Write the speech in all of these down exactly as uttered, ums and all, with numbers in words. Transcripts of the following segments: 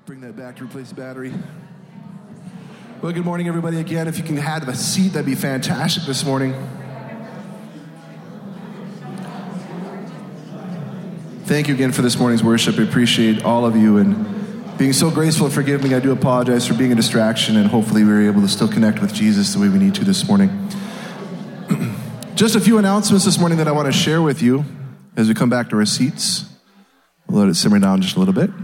Bring that back to replace the battery. Well, good morning, everybody. Again, if you can have a seat, that'd be fantastic this morning. Thank you again for this morning's worship. I appreciate all of you and being so graceful and forgiving. I do apologize for being a distraction, and hopefully we were able to still connect with Jesus the way we need to this morning. Just a few announcements this morning that I want to share with you as we come back to our seats. We'll let it simmer down just a little bit.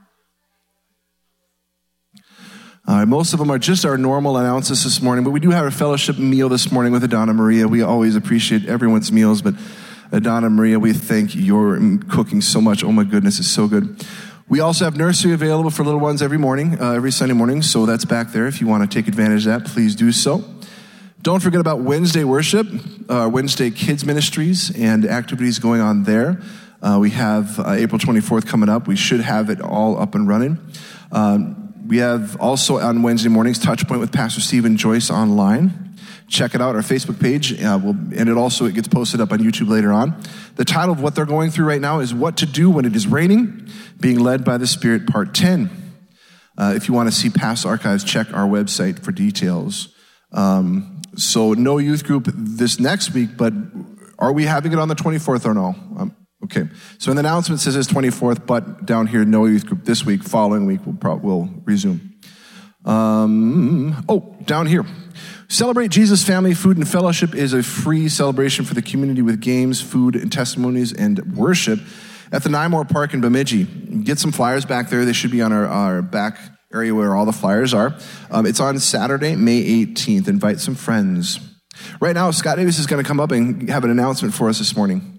Uh, most of them are just our normal announcements this morning, but we do have a fellowship meal this morning with Adana Maria. We always appreciate everyone's meals, but Adana Maria, we thank your cooking so much. Oh my goodness, it's so good. We also have nursery available for little ones every morning, uh, every Sunday morning, so that's back there. If you want to take advantage of that, please do so. Don't forget about Wednesday worship, uh, Wednesday kids ministries and activities going on there. Uh, we have uh, April twenty-fourth coming up. We should have it all up and running. Um, We have also on Wednesday mornings, Touchpoint with Pastor Stephen Joyce online. Check it out, our Facebook page. Uh, we'll, and it also it gets posted up on YouTube later on. The title of what they're going through right now is What to Do When It Is Raining, Being Led by the Spirit, Part ten. Uh, if you want to see past archives, check our website for details. Um, so no youth group this next week, but are we having it on the twenty-fourth or no? Um, Okay, so in the announcement it says it's twenty-fourth, but down here, no youth group this week. Following week, we'll, probably, we'll resume. Um, oh, down here. Celebrate Jesus Family Food and Fellowship is a free celebration for the community with games, food, and testimonies and worship at the Nymore Park in Bemidji. Get some flyers back there. They should be on our, our back area where all the flyers are. Um, it's on Saturday, May eighteenth. Invite some friends. Right now, Scott Davis is going to come up and have an announcement for us this morning.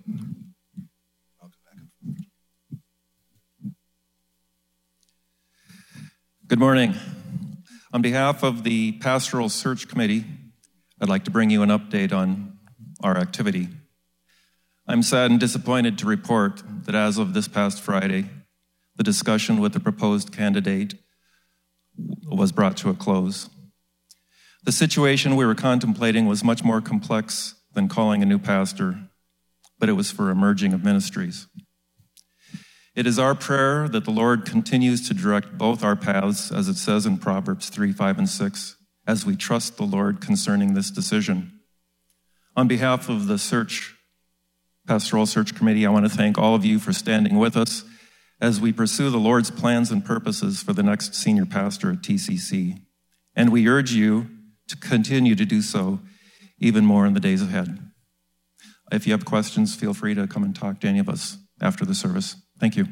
Good morning. On behalf of the Pastoral Search Committee, I'd like to bring you an update on our activity. I'm sad and disappointed to report that as of this past Friday, the discussion with the proposed candidate was brought to a close. The situation we were contemplating was much more complex than calling a new pastor, but it was for a merging of ministries. It is our prayer that the Lord continues to direct both our paths, as it says in Proverbs three, five, and six, as we trust the Lord concerning this decision. On behalf of the Search, Pastoral Search Committee, I want to thank all of you for standing with us as we pursue the Lord's plans and purposes for the next senior pastor at T C C. And we urge you to continue to do so even more in the days ahead. If you have questions, feel free to come and talk to any of us after the service. Thank you.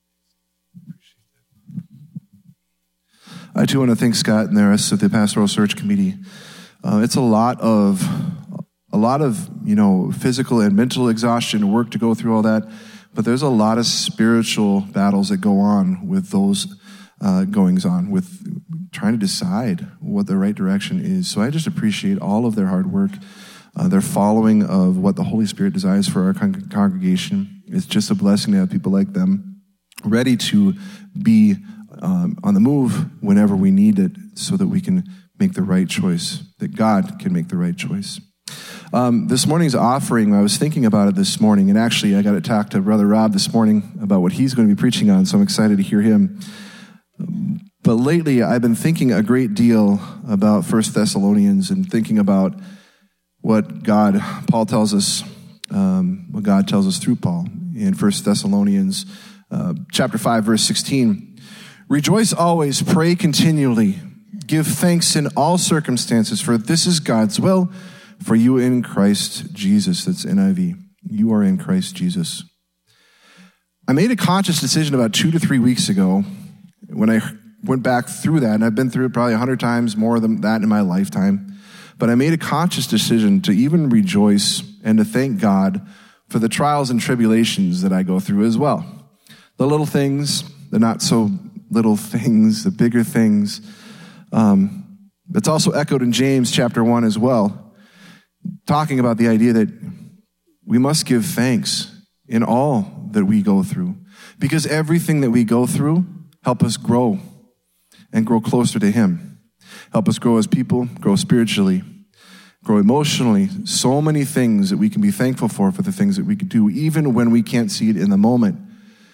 I too want to thank Scott and the rest of the Pastoral Search Committee. Uh, it's a lot of, a lot of, you know, physical and mental exhaustion, work to go through all that, but there's a lot of spiritual battles that go on with those uh, goings on, with trying to decide what the right direction is. So I just appreciate all of their hard work, uh, their following of what the Holy Spirit desires for our con- congregation. It's just a blessing to have people like them ready to be um, on the move whenever we need it so that we can make the right choice, that God can make the right choice. Um, this morning's offering, I was thinking about it this morning, and actually I got to talk to Brother Rob this morning about what he's going to be preaching on, so I'm excited to hear him. But lately I've been thinking a great deal about First Thessalonians and thinking about what God, Paul tells us, um, what God tells us through Paul in First Thessalonians uh, chapter five, verse sixteen. Rejoice always, pray continually, give thanks in all circumstances, for this is God's will for you in Christ Jesus. That's N I V. You are in Christ Jesus. I made a conscious decision about two to three weeks ago when I went back through that, and I've been through it probably a hundred times more than that in my lifetime. But I made a conscious decision to even rejoice and to thank God for the trials and tribulations that I go through as well. The little things, the not so little things, the bigger things. Um, it's also echoed in James chapter one as well, talking about the idea that we must give thanks in all that we go through, because everything that we go through help us grow and grow closer to Him. Help us grow as people, grow spiritually, grow emotionally. So many things that we can be thankful for, for the things that we can do, even when we can't see it in the moment.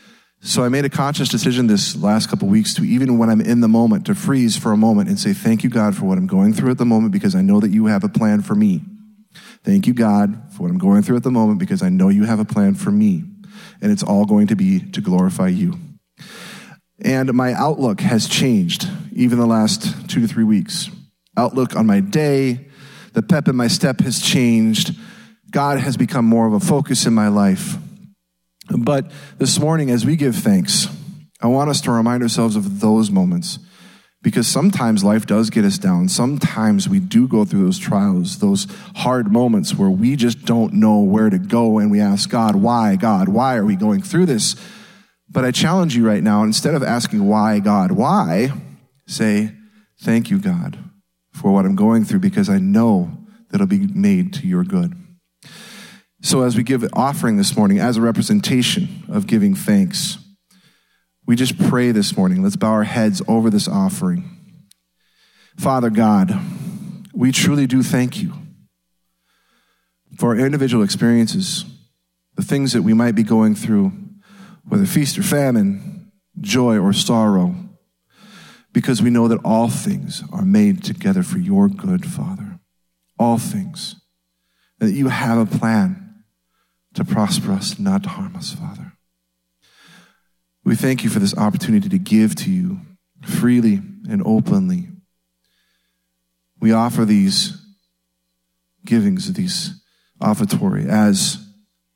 So I made a conscious decision this last couple weeks to, even when I'm in the moment, to freeze for a moment and say, thank you, God, for what I'm going through at the moment, because I know that you have a plan for me. Thank you, God, for what I'm going through at the moment, because I know you have a plan for me. And it's all going to be to glorify you. And my outlook has changed even the last two to three weeks. Outlook on my day, the pep in my step has changed. God has become more of a focus in my life. But this morning, as we give thanks, I want us to remind ourselves of those moments, because sometimes life does get us down. Sometimes we do go through those trials, those hard moments where we just don't know where to go, and we ask God, why, God, why are we going through this? But I challenge you right now, instead of asking why, God, why, say, thank you, God, for what I'm going through, because I know that it'll be made to your good. So as we give an offering this morning as a representation of giving thanks, we just pray this morning. Let's bow our heads over this offering. Father God, we truly do thank you for our individual experiences, the things that we might be going through, whether feast or famine, joy or sorrow, because we know that all things are made together for your good, Father. All things. That you have a plan to prosper us, not to harm us, Father. We thank you for this opportunity to give to you freely and openly. We offer these givings, these offertory, as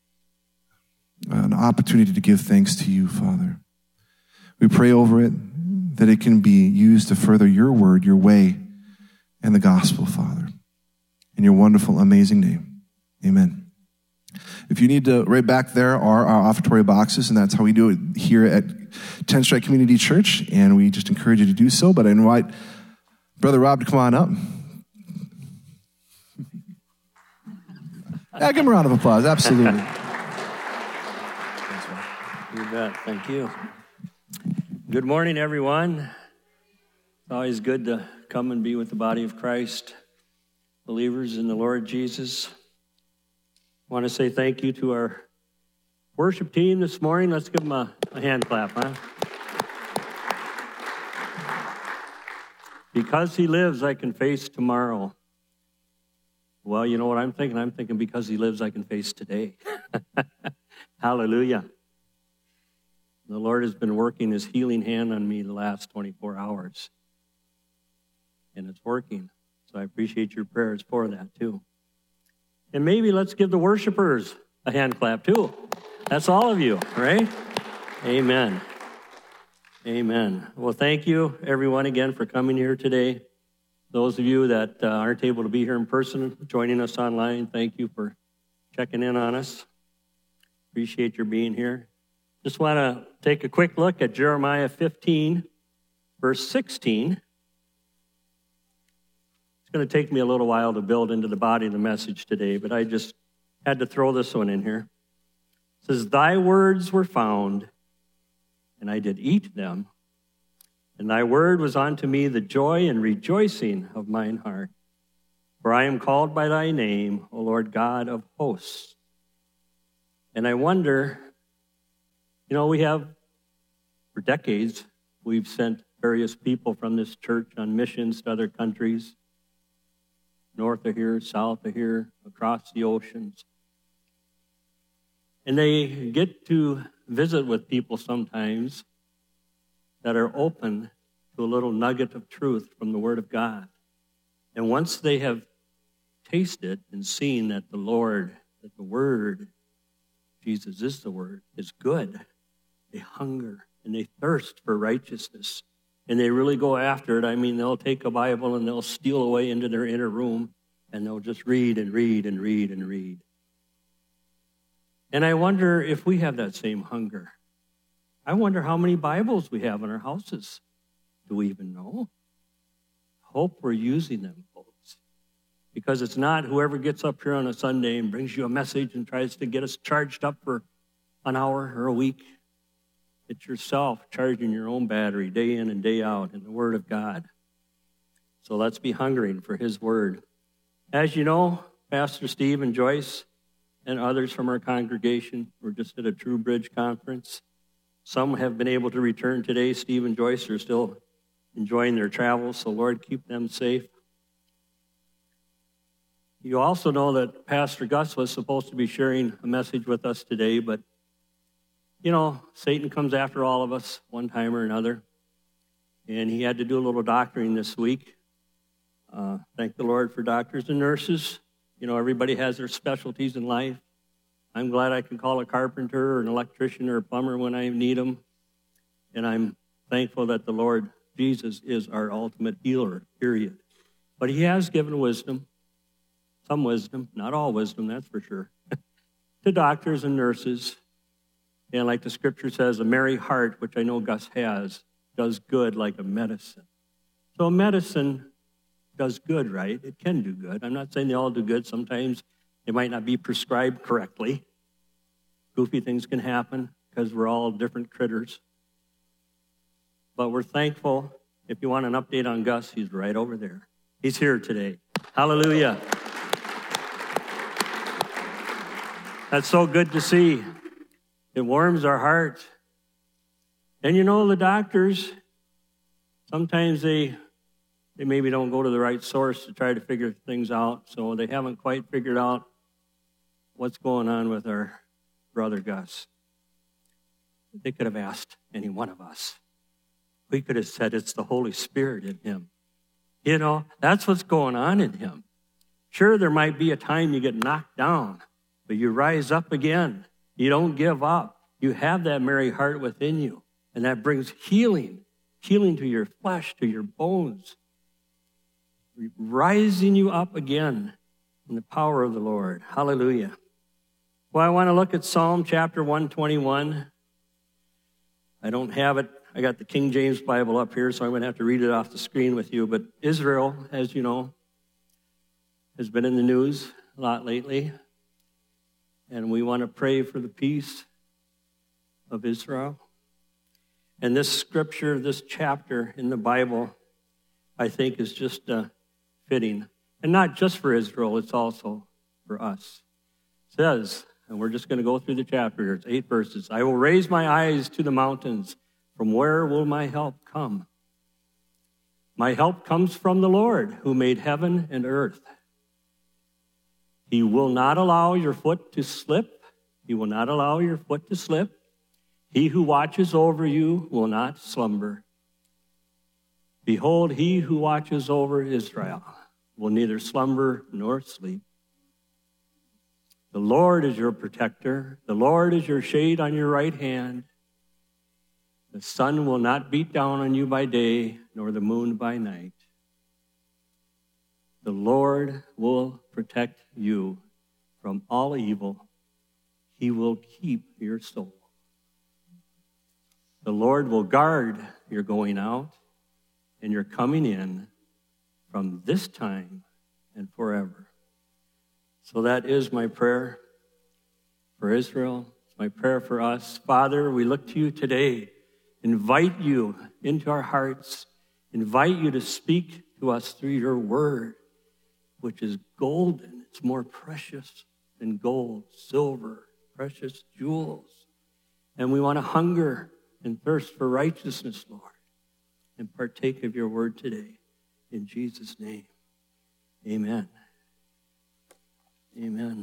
an opportunity to give thanks to you, Father. We pray over it that it can be used to further your word, your way, and the gospel, Father. In your wonderful, amazing name, amen. If you need to, right back there are our offertory boxes, and that's how we do it here at tenth Strike Community Church, and we just encourage you to do so. But I invite Brother Rob to come on up. Yeah, give him a round of applause. Absolutely. You bet. Thank you. Good morning, everyone. It's always good to come and be with the body of Christ, believers in the Lord Jesus. I want to say thank you to our worship team this morning. Let's give them a, a hand clap, huh? Because he lives, I can face tomorrow. Well, you know what I'm thinking? I'm thinking because he lives, I can face today. Hallelujah. The Lord has been working his healing hand on me the last twenty-four hours. And it's working. So I appreciate your prayers for that, too. And maybe let's give the worshipers a hand clap, too. That's all of you, right? Amen. Amen. Well, thank you, everyone, again, for coming here today. Those of you that uh, aren't able to be here in person, joining us online, thank you for checking in on us. Appreciate your being here. Just want to take a quick look at Jeremiah fifteen, verse sixteen. It's going to take me a little while to build into the body of the message today, but I just had to throw this one in here. It says, thy words were found, and I did eat them, and thy word was unto me the joy and rejoicing of mine heart. For I am called by thy name, O Lord God of hosts. And I wonder, you know, we have, for decades, we've sent various people from this church on missions to other countries, north of here, south of here, across the oceans. And they get to visit with people sometimes that are open to a little nugget of truth from the Word of God. And once they have tasted and seen that the Lord, that the Word, Jesus is the Word, is good, they hunger and they thirst for righteousness. And they really go after it. I mean, they'll take a Bible and they'll steal away into their inner room and they'll just read and read and read and read. And I wonder if we have that same hunger. I wonder how many Bibles we have in our houses. Do we even know? Hope we're using them, folks. Because it's not whoever gets up here on a Sunday and brings you a message and tries to get us charged up for an hour or a week. It's yourself charging your own battery day in and day out in the Word of God. So let's be hungering for His Word. As you know, Pastor Steve and Joyce and others from our congregation were just at a True Bridge conference. Some have been able to return today. Steve and Joyce are still enjoying their travels, so Lord, keep them safe. You also know that Pastor Gus was supposed to be sharing a message with us today, but, you know, Satan comes after all of us one time or another, and he had to do a little doctoring this week. Uh, thank the Lord for doctors and nurses. You know, everybody has their specialties in life. I'm glad I can call a carpenter or an electrician or a plumber when I need them. And I'm thankful that the Lord Jesus is our ultimate healer, period. But he has given wisdom, some wisdom, not all wisdom, that's for sure, to doctors and nurses. And like the scripture says, a merry heart, which I know Gus has, does good like a medicine. So a medicine does good, right? It can do good. I'm not saying they all do good. Sometimes it might not be prescribed correctly. Goofy things can happen because we're all different critters. But we're thankful. If you want an update on Gus, he's right over there. He's here today. Hallelujah. That's so good to see. It warms our heart. And you know, the doctors, sometimes they they maybe don't go to the right source to try to figure things out, so they haven't quite figured out what's going on with our brother Gus. They could have asked any one of us. We could have said it's the Holy Spirit in him. You know, that's what's going on in him. Sure, there might be a time you get knocked down, but you rise up again. You don't give up. You have that merry heart within you, and that brings healing, healing to your flesh, to your bones, rising you up again in the power of the Lord. Hallelujah. Well, I want to look at Psalm chapter one twenty-one. I don't have it. I got the King James Bible up here, so I'm going to have to read it off the screen with you. But Israel, as you know, has been in the news a lot lately. And we want to pray for the peace of Israel. And this scripture, this chapter in the Bible, I think is just uh, fitting. And not just for Israel, it's also for us. It says, and we're just going to go through the chapter. It's eight verses. I will raise my eyes to the mountains. From where will my help come? My help comes from the Lord, who made heaven and earth. He will not allow your foot to slip. He will not allow your foot to slip. He who watches over you will not slumber. Behold, he who watches over Israel will neither slumber nor sleep. The Lord is your protector. The Lord is your shade on your right hand. The sun will not beat down on you by day, nor the moon by night. The Lord will protect you from all evil. He will keep your soul. The Lord will guard your going out and your coming in from this time and forever. So that is my prayer for Israel. It's my prayer for us. Father, we look to you today. Invite you into our hearts. Invite you to speak to us through your word, which is golden. It's more precious than gold, silver, precious jewels. And we want to hunger and thirst for righteousness, Lord, and partake of your word today. In Jesus' name, amen. Amen.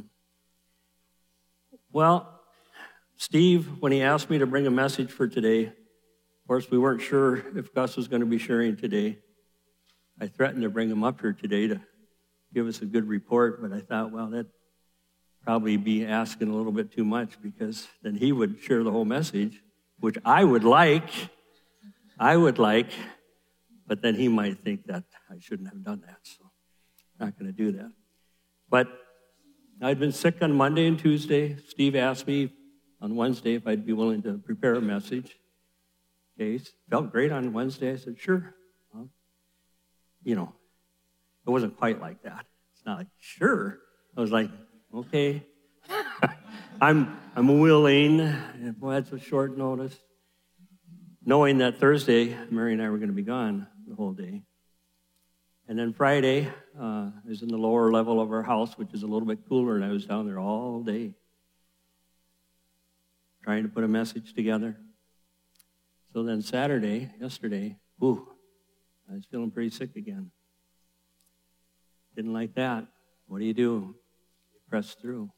Well, Steve, when he asked me to bring a message for today, of course, we weren't sure if Gus was going to be sharing today. I threatened to bring him up here today to give us a good report, but I thought, well, that'd probably be asking a little bit too much, because then he would share the whole message, which I would like, I would like, but then he might think that I shouldn't have done that, so I'm not going to do that. But I'd been sick on Monday and Tuesday. Steve asked me on Wednesday if I'd be willing to prepare a message. Okay, felt great on Wednesday. I said, sure. Well, you know, it wasn't quite like that. It's not like, sure. I was like, okay. I'm I'm willing. And boy, that's a short notice. Knowing that Thursday, Mary and I were going to be gone the whole day. And then Friday, uh, I was in the lower level of our house, which is a little bit cooler, and I was down there all day trying to put a message together. So then Saturday, yesterday, ooh, I was feeling pretty sick again. Didn't like that. What do you do? You press through.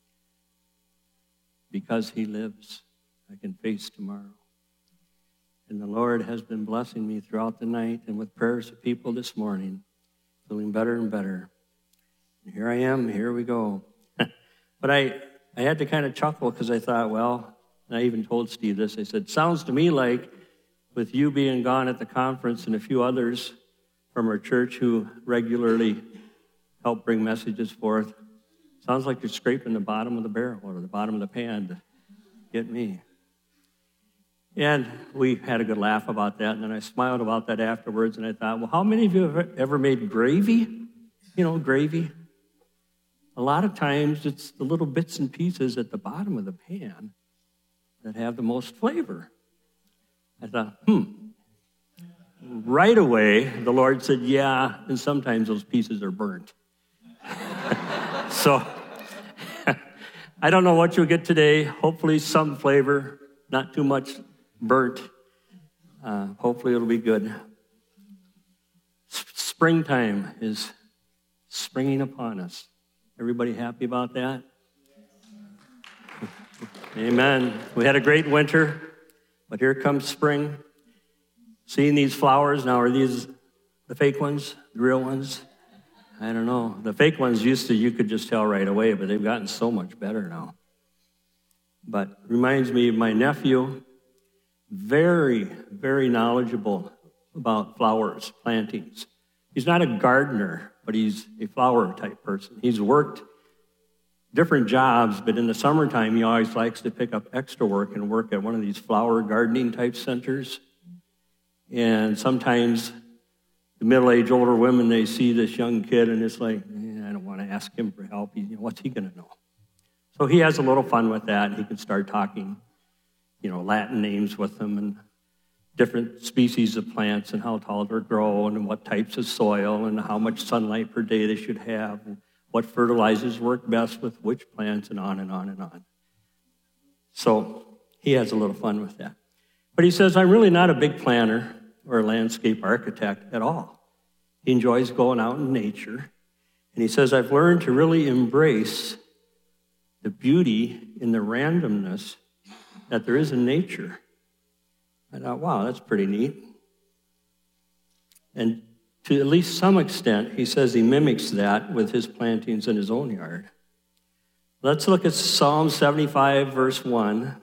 Because he lives, I can face tomorrow. And the Lord has been blessing me throughout the night and with prayers of people this morning, feeling better and better. And here I am, here we go. But I, I had to kind of chuckle because I thought, well, and I even told Steve this, I said, sounds to me like with you being gone at the conference and a few others from our church who regularly help bring messages forth, sounds like you're scraping the bottom of the barrel or the bottom of the pan to get me. And we had a good laugh about that, and then I smiled about that afterwards, and I thought, well, how many of you have ever made gravy? You know, gravy. A lot of times it's the little bits and pieces at the bottom of the pan that have the most flavor. I thought, hmm. Right away, the Lord said, yeah, and sometimes those pieces are burnt. So, I don't know what you'll get today. Hopefully some flavor, not too much burnt. Uh, hopefully it'll be good. S- springtime is springing upon us. Everybody happy about that? Amen. We had a great winter, but here comes spring. Seeing these flowers now, are these the fake ones, the real ones? I don't know. The fake ones used to, you could just tell right away, but they've gotten so much better now. But reminds me of my nephew, very, very knowledgeable about flowers, plantings. He's not a gardener, but he's a flower type person. He's worked different jobs, but in the summertime, he always likes to pick up extra work and work at one of these flower gardening type centers. And sometimes the middle-aged older women, they see this young kid and it's like, eh, I don't want to ask him for help. He, you know, what's he going to know? So he has a little fun with that. He can start talking, you know, Latin names with them and different species of plants and how tall they're grown and what types of soil and how much sunlight per day they should have, and what fertilizers work best with which plants, and on and on and on. So he has a little fun with that. But he says, I'm really not a big planner or a landscape architect at all. He enjoys going out in nature. And he says, I've learned to really embrace the beauty in the randomness that there is in nature. I thought, wow, that's pretty neat. And to at least some extent, he says he mimics that with his plantings in his own yard. Let's look at Psalm seventy-five, verse one.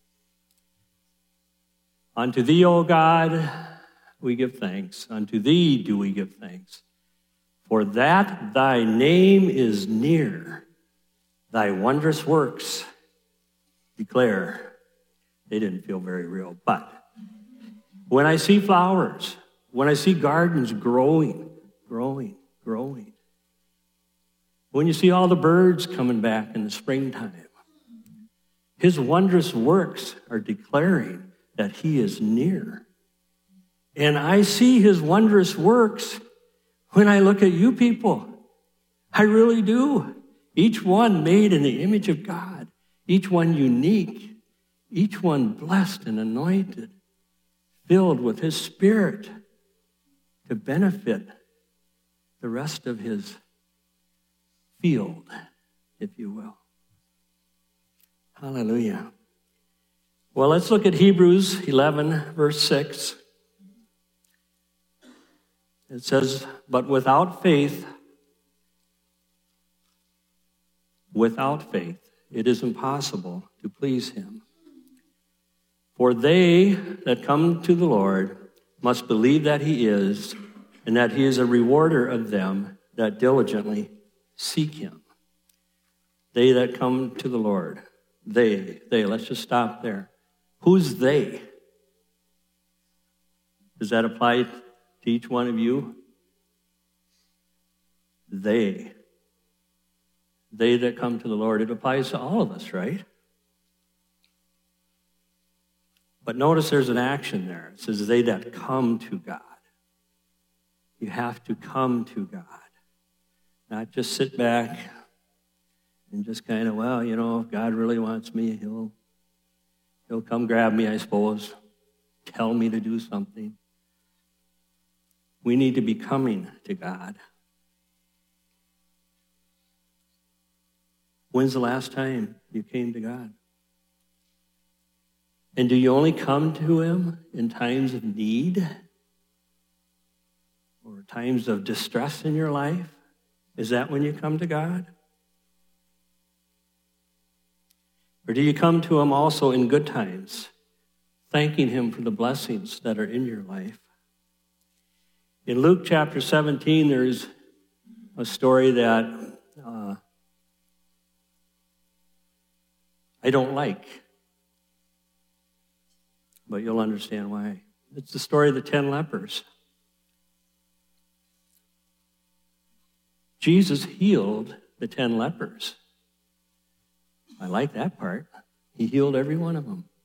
Unto thee, O God, we give thanks. Unto thee do we give thanks. For that thy name is near, thy wondrous works declare. They didn't feel very real, but when I see flowers, when I see gardens growing, growing, growing, when you see all the birds coming back in the springtime, his wondrous works are declaring that he is near. And I see his wondrous works when I look at you people. I really do. Each one made in the image of God. Each one unique. Each one blessed and anointed, filled with his Spirit to benefit the rest of his field, if you will. Hallelujah. Well, let's look at Hebrews eleven, verse six. It says, but without faith, without faith, it is impossible to please him. For they that come to the Lord must believe that he is, and that he is a rewarder of them that diligently seek him. They that come to the Lord. They, they, let's just stop there. Who's they? Does that apply to each one of you? They. They that come to the Lord. It applies to all of us, right? But notice there's an action there. It says, they that come to God. You have to come to God. Not just sit back and just kind of, well, you know, if God really wants me, he'll, he'll come grab me, I suppose. tell me to do something. We need to be coming to God. When's the last time you came to God? And do you only come to him in times of need or times of distress in your life? Is that when you come to God? Or do you come to him also in good times, thanking him for the blessings that are in your life? In Luke chapter seventeen, there's a story that uh, I don't like, but you'll understand why. It's the story of the ten lepers. Jesus healed the ten lepers. I like that part. He healed every one of them.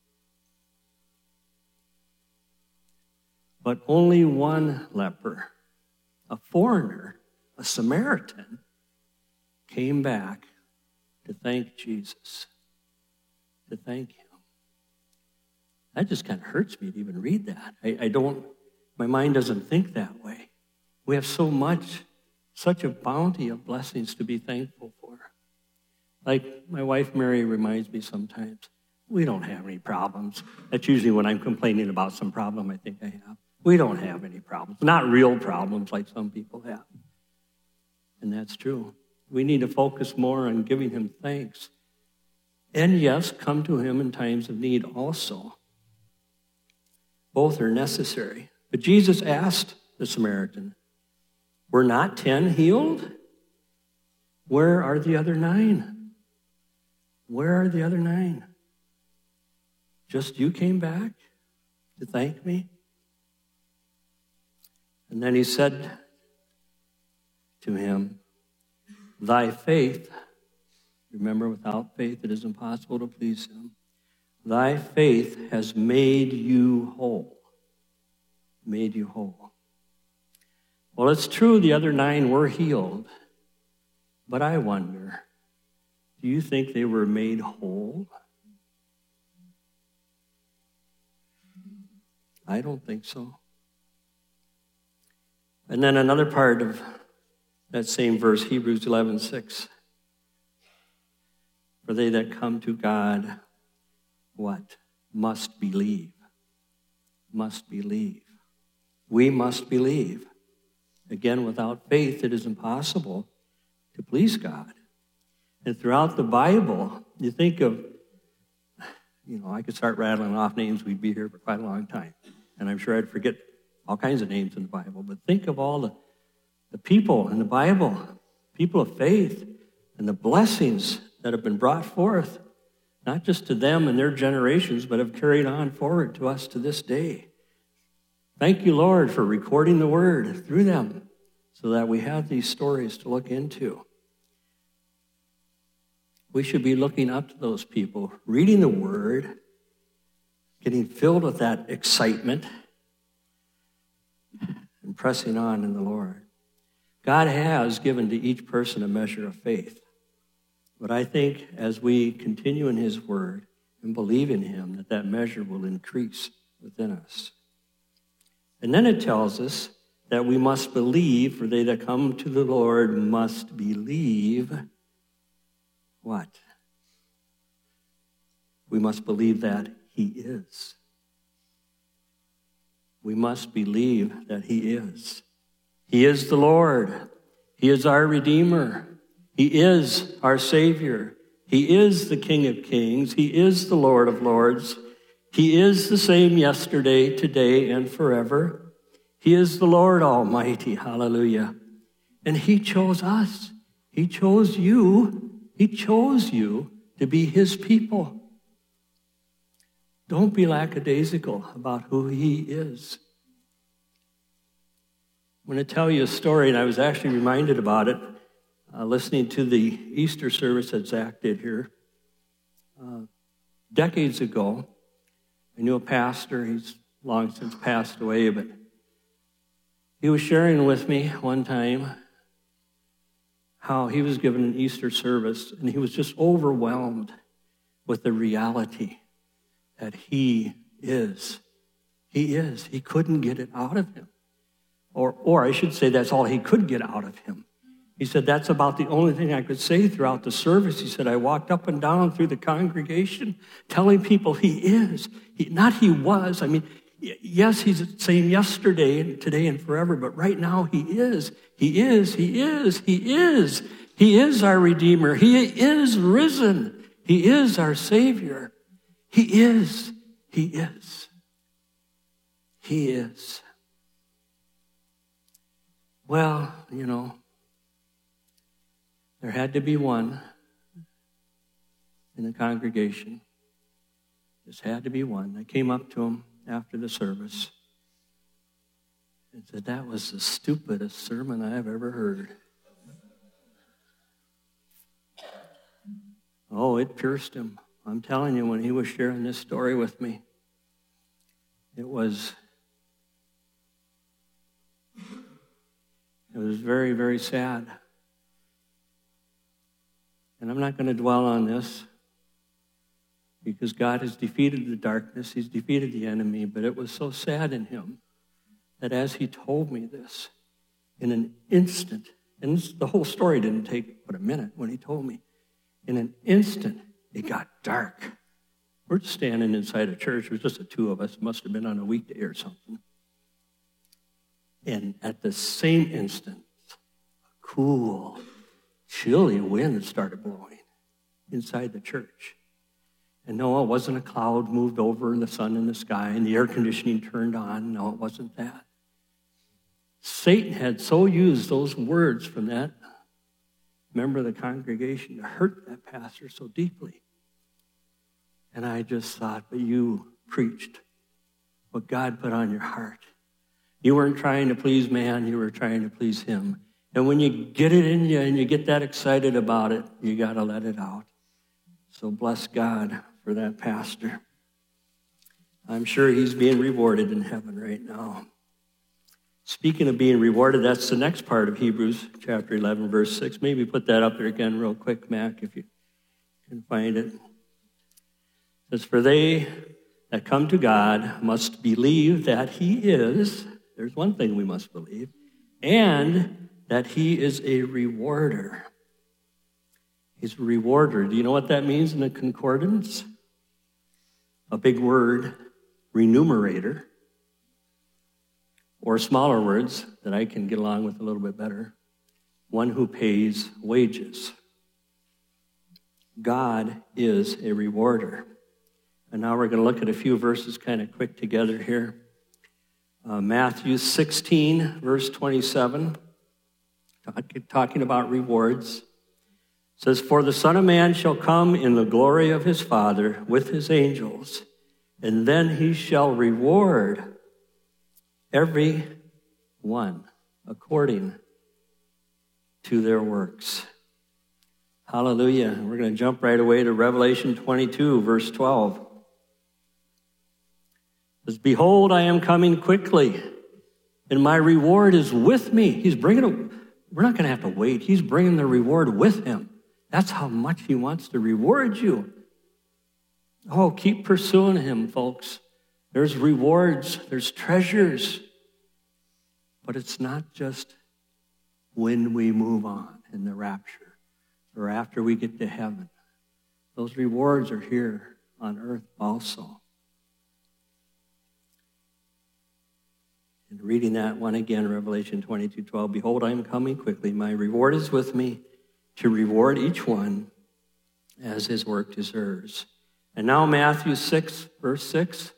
But only one leper, a foreigner, a Samaritan, came back to thank Jesus, to thank him. That just kind of hurts me to even read that. I, I don't, my mind doesn't think that way. We have so much, such a bounty of blessings to be thankful for. Like my wife Mary reminds me sometimes, we don't have any problems. That's usually when I'm complaining about some problem I think I have. We don't have any problems. Not real problems like some people have. And that's true. We need to focus more on giving him thanks. And yes, come to him in times of need also. Both are necessary. But Jesus asked the Samaritan, were not ten healed? Where are the other nine? Where are the other nine? Just you came back to thank me? And then he said to him, thy faith, remember, without faith it is impossible to please him. Thy faith has made you whole. Made you whole. Well, it's true the other nine were healed, but I wonder, do you think they were made whole? I don't think so. And then another part of that same verse, Hebrews eleven six. For they that come to God, what? Must believe. Must believe. We must believe. Again, without faith, it is impossible to please God. And throughout the Bible, you think of, you know, I could start rattling off names, we'd be here for quite a long time. And I'm sure I'd forget all kinds of names in the Bible. But think of all the, the people in the Bible, people of faith, and the blessings that have been brought forth, not just to them and their generations, but have carried on forward to us to this day. Thank you, Lord, for recording the word through them so that we have these stories to look into. We should be looking up to those people, reading the word, getting filled with that excitement, and pressing on in the Lord. God has given to each person a measure of faith. But I think as we continue in his word and believe in him, that that measure will increase within us. And then it tells us that we must believe, for they that come to the Lord must believe what? We must believe that he is. We must believe that he is. He is the Lord. He is our Redeemer. He is our Savior. He is the King of Kings. He is the Lord of Lords. He is the same yesterday, today, and forever. He is the Lord Almighty. Hallelujah. And he chose us. He chose you. He chose you to be his people. Don't be lackadaisical about who he is. I'm going to tell you a story, and I was actually reminded about it uh, listening to the Easter service that Zach did here. Uh, decades ago, I knew a pastor. He's long since passed away, but he was sharing with me one time how he was given an Easter service, and he was just overwhelmed with the reality that he is He is. He couldn't get it out of him. Or, or I should say that's all he could get out of him. He said, that's about the only thing I could say throughout the service. He said, I walked up and down through the congregation telling people he is. He, not he was. I mean, yes, he's the same yesterday and today and forever, but right now he is. He is, he is, he is. He is our Redeemer. He is risen. He is our Savior. He is, he is. He is. Well, you know, there had to be one in the congregation. Just had to be one. I came up to him after the service and said, that was the stupidest sermon I've ever heard. Oh, it pierced him. I'm telling you, when he was sharing this story with me, it was, it was very, very sad. And I'm not going to dwell on this because God has defeated the darkness. He's defeated the enemy. But it was so sad in him that as he told me this, in an instant, and this, the whole story didn't take but a minute when he told me, in an instant, it got dark. We're just standing inside a church. It was just the two of us. It must have been on a weekday or something. And at the same instant, a cool, chilly wind started blowing inside the church. And no, it wasn't a cloud moved over and the sun in the sky and the air conditioning turned on. No, it wasn't that. Satan had so used those words from that member of the congregation to hurt that pastor so deeply. And I just thought, but you preached what God put on your heart. You weren't trying to please man, you were trying to please him. And when you get it in you and you get that excited about it, you got to let it out. So bless God for that pastor. I'm sure he's being rewarded in heaven right now. Speaking of being rewarded, that's the next part of Hebrews chapter eleven, verse six. Maybe put that up there again real quick, Mac, if you can find it. It says, for they that come to God must believe that he is, there's one thing we must believe, and that he is a rewarder. He's a rewarder. Do you know what that means in the concordance? A big word, renumerator. Or smaller words that I can get along with a little bit better, one who pays wages. God is a rewarder. And now we're going to look at a few verses kind of quick together here. Uh, Matthew sixteen, verse twenty-seven, talking about rewards. Says, for the Son of Man shall come in the glory of his Father with his angels, and then he shall reward every one according to their works. Hallelujah. We're going to jump right away to Revelation twenty-two, verse twelve. It says, behold, I am coming quickly, and my reward is with me. He's bringing it. We're not going to have to wait. He's bringing the reward with him. That's how much he wants to reward you. Oh, keep pursuing him, folks. There's rewards. There's treasures. But it's not just when we move on in the rapture or after we get to heaven. Those rewards are here on earth also. And reading that one again, Revelation twenty-two twelve, behold, I am coming quickly. My reward is with me to reward each one as his work deserves. And now Matthew six, verse six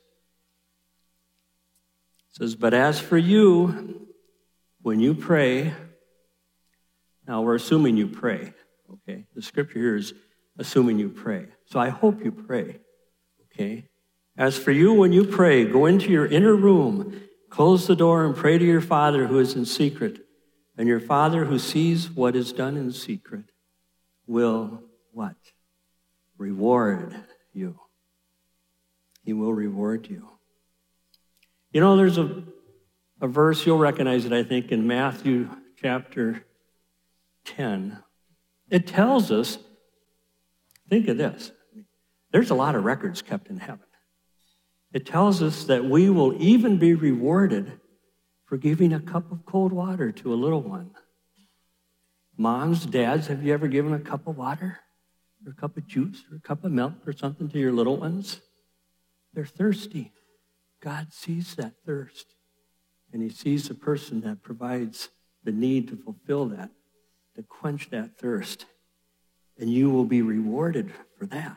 says, but as for you, when you pray, now we're assuming you pray, okay? The scripture here is assuming you pray. So I hope you pray, okay? As for you, when you pray, go into your inner room, close the door and pray to your Father who is in secret. And your Father who sees what is done in secret will what? Reward you. He will reward you. You know, there's a, a verse, you'll recognize it, I think, in Matthew chapter ten. It tells us, think of this, there's a lot of records kept in heaven. It tells us that we will even be rewarded for giving a cup of cold water to a little one. Moms, dads, have you ever given a cup of water or a cup of juice or a cup of milk or something to your little ones? They're thirsty. God sees that thirst, and he sees the person that provides the need to fulfill that, to quench that thirst, and you will be rewarded for that.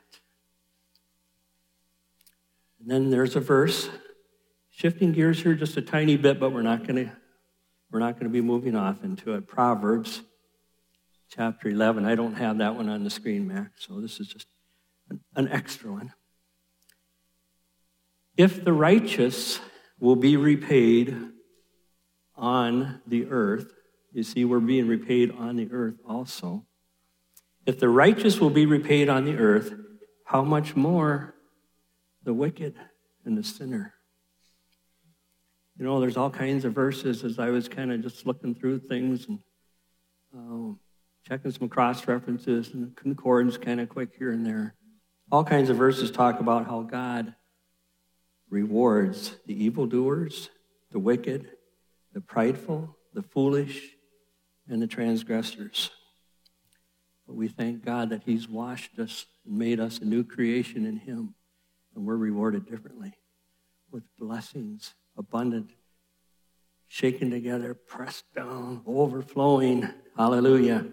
And then there's a verse, shifting gears here just a tiny bit, but we're not going to we're not going to be moving off into it. Proverbs chapter eleven. I don't have that one on the screen, Max, so this is just an, an extra one. If the righteous will be repaid on the earth, you see, we're being repaid on the earth also. If the righteous will be repaid on the earth, how much more the wicked and the sinner? You know, there's all kinds of verses as I was kind of just looking through things and uh, checking some cross-references and concordance kind of quick here and there. All kinds of verses talk about how God rewards the evildoers, the wicked, the prideful, the foolish, and the transgressors. But we thank God that he's washed us and made us a new creation in him, and we're rewarded differently with blessings, abundant, shaken together, pressed down, overflowing. Hallelujah.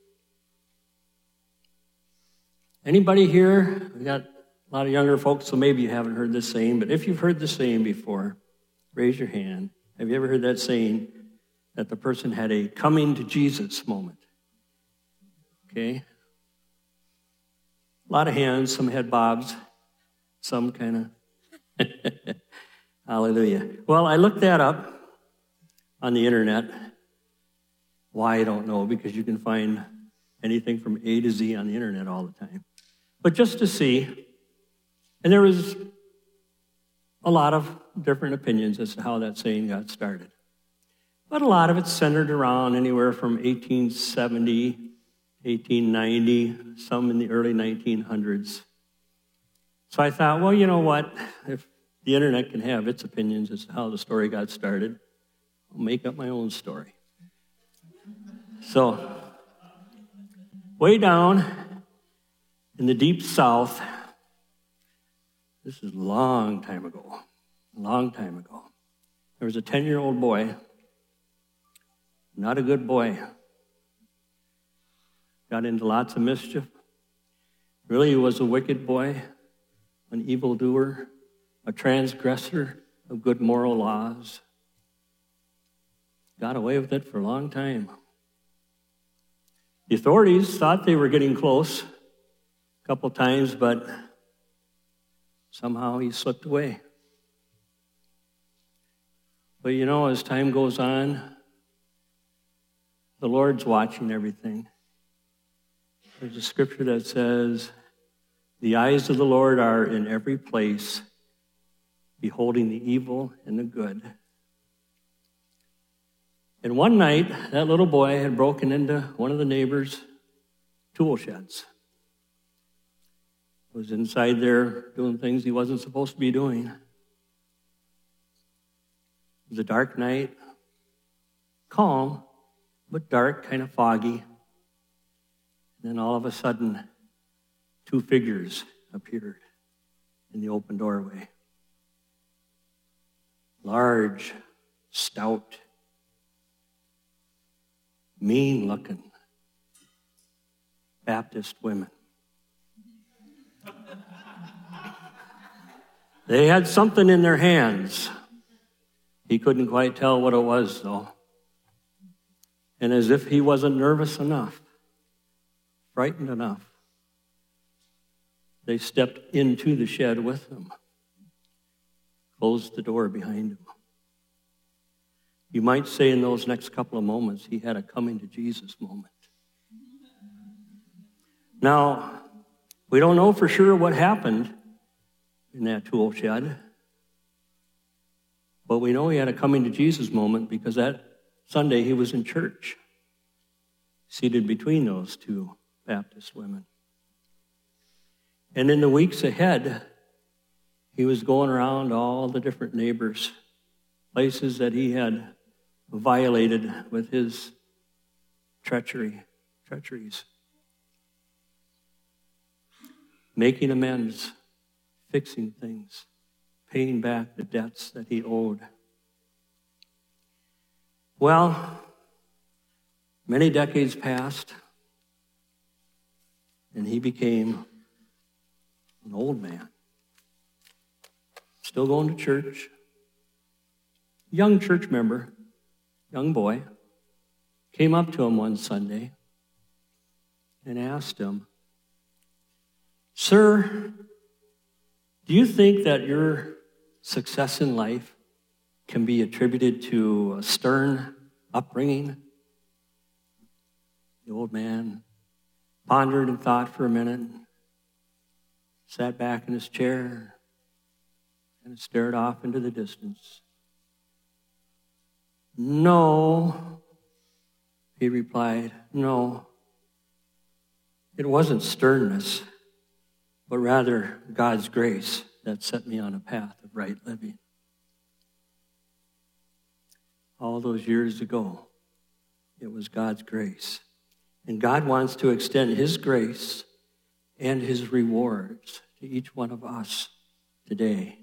Anybody here? We got a lot of younger folks, so maybe you haven't heard this saying, but if you've heard the saying before, raise your hand. Have you ever heard that saying that the person had a coming to Jesus moment? Okay. A lot of hands, some had bobs, some kind of, hallelujah. Well, I looked that up on the internet. Why, I don't know, because you can find anything from A to Z on the internet all the time. But just to see, and there was a lot of different opinions as to how that saying got started. But a lot of it's centered around anywhere from eighteen seventy, eighteen ninety, some in the early nineteen hundreds. So I thought, well, you know what? If the internet can have its opinions as to how the story got started, I'll make up my own story. So, way down in the deep south, this is a long time ago, a long time ago, there was a ten-year-old boy, not a good boy, got into lots of mischief. Really, he was a wicked boy, an evildoer, a transgressor of good moral laws. Got away with it for a long time. The authorities thought they were getting close a couple times, but somehow he slipped away. But you know, as time goes on, the Lord's watching everything. There's a scripture that says, the eyes of the Lord are in every place, beholding the evil and the good. And one night, that little boy had broken into one of the neighbors' tool sheds. Was inside there doing things he wasn't supposed to be doing. It was a dark night, calm, but dark, kind of foggy. And then all of a sudden, two figures appeared in the open doorway. Large, stout, mean-looking Baptist women. They had something in their hands. He couldn't quite tell what it was, though. And as if he wasn't nervous enough, frightened enough, they stepped into the shed with him, closed the door behind him. You might say in those next couple of moments, he had a coming to Jesus moment. Now, we don't know for sure what happened in that tool shed, but we know he had a coming to Jesus moment because that Sunday he was in church, seated between those two Baptist women. And in the weeks ahead, he was going around all the different neighbors, places that he had violated with his treachery, treacheries, making amends, fixing things, paying back the debts that he owed. Well, many decades passed, and he became an old man. Still going to church. Young church member, young boy, came up to him one Sunday and asked him, "Sir, do you think that your success in life can be attributed to a stern upbringing?" The old man pondered and thought for a minute, sat back in his chair, and stared off into the distance. "No," he replied, "no. It wasn't sternness, but rather God's grace that set me on a path of right living." All those years ago, it was God's grace. And God wants to extend his grace and his rewards to each one of us today.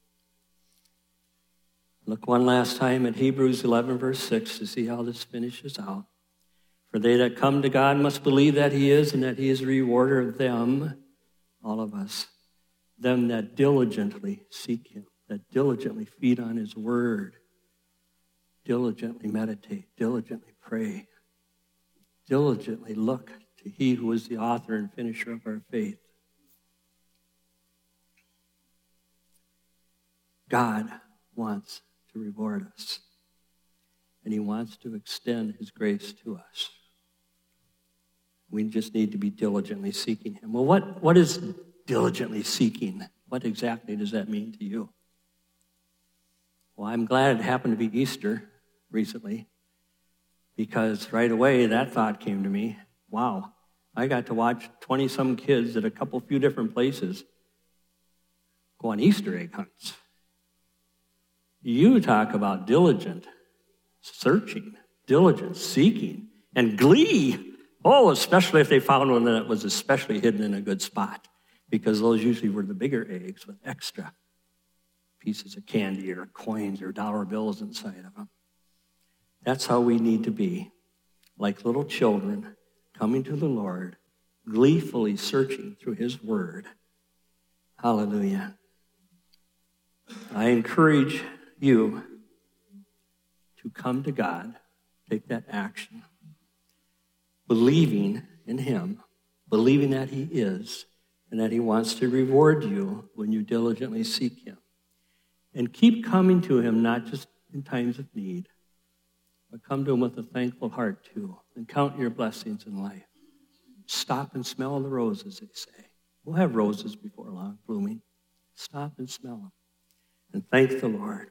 Look one last time at Hebrews eleven, verse six, to see how this finishes out. "For they that come to God must believe that he is, and that he is a rewarder of them," all of us, "them that diligently seek him," that diligently feed on his word, diligently meditate, diligently pray, diligently look to he who is the author and finisher of our faith. God wants to reward us, and he wants to extend his grace to us. We just need to be diligently seeking him. Well, what, what is diligently seeking? What exactly does that mean to you? Well, I'm glad it happened to be Easter recently, because right away that thought came to me. Wow, I got to watch twenty-some kids at a couple few different places go on Easter egg hunts. You talk about diligent searching, diligent seeking, and glee. Oh, especially if they found one that was especially hidden in a good spot, because those usually were the bigger eggs with extra pieces of candy or coins or dollar bills inside of them. That's how we need to be, like little children coming to the Lord, gleefully searching through his word. Hallelujah. I encourage you to come to God, take that action, believing in him, believing that he is, and that he wants to reward you when you diligently seek him. And keep coming to him, not just in times of need, but come to him with a thankful heart too, and count your blessings in life. Stop and smell the roses, they say. We'll have roses before long, blooming. Stop and smell them, and thank the Lord.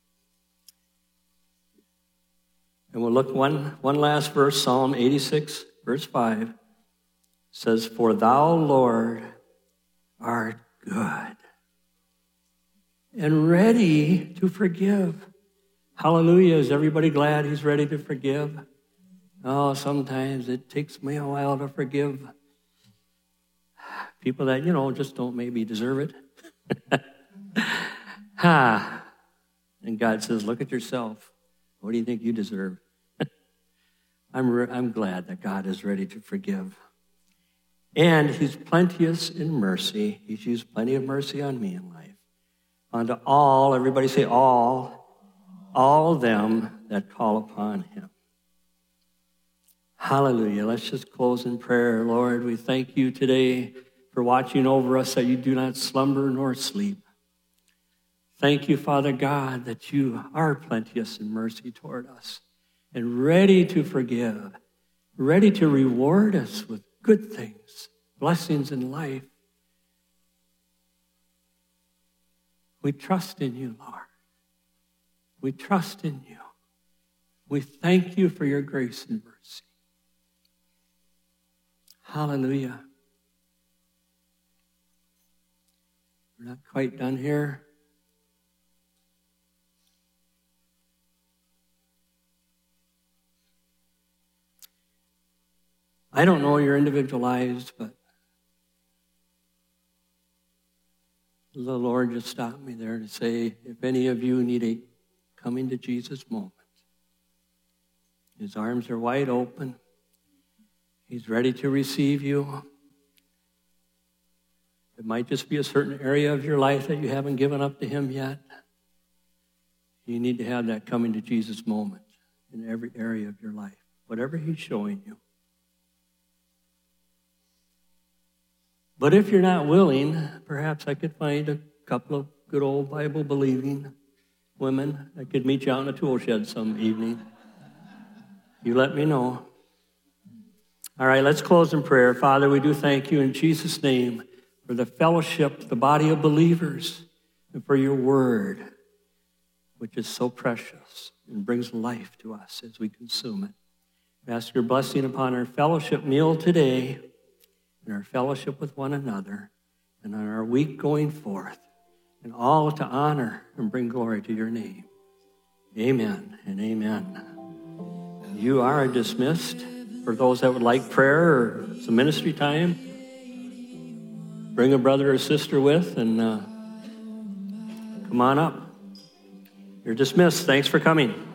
And we'll look one, one last verse, Psalm eighty-six, verse five, says, "For thou, Lord, art good and ready to forgive." Hallelujah. Is everybody glad he's ready to forgive? Oh, sometimes it takes me a while to forgive people that, you know, just don't maybe deserve it. Ha! And God says, look at yourself. What do you think you deserve? I'm, re- I'm glad that God is ready to forgive. And he's plenteous in mercy. He's used plenty of mercy on me in life. Unto all, everybody say all, all them that call upon him. Hallelujah. Let's just close in prayer. Lord, we thank you today for watching over us, that you do not slumber nor sleep. Thank you, Father God, that you are plenteous in mercy toward us and ready to forgive, ready to reward us with good things, blessings in life. We trust in you, Lord. We trust in you. We thank you for your grace and mercy. Hallelujah. We're not quite done here. I don't know your individual lives, but the Lord just stopped me there to say, if any of you need a coming to Jesus moment, His arms are wide open. He's ready to receive you. It might just be a certain area of your life that you haven't given up to Him yet. You need to have that coming to Jesus moment in every area of your life, whatever He's showing you. But if you're not willing, perhaps I could find a couple of good old Bible-believing women that could meet you out in a tool shed some evening. You let me know. All right, let's close in prayer. Father, we do thank you in Jesus' name for the fellowship, the body of believers, and for your word, which is so precious and brings life to us as we consume it. We ask your blessing upon our fellowship meal today, and our fellowship with one another, and on our week going forth, and all to honor and bring glory to your name. Amen and amen. You are dismissed. For those that would like prayer or some ministry time, bring a brother or sister with and uh, come on up. You're dismissed. Thanks for coming.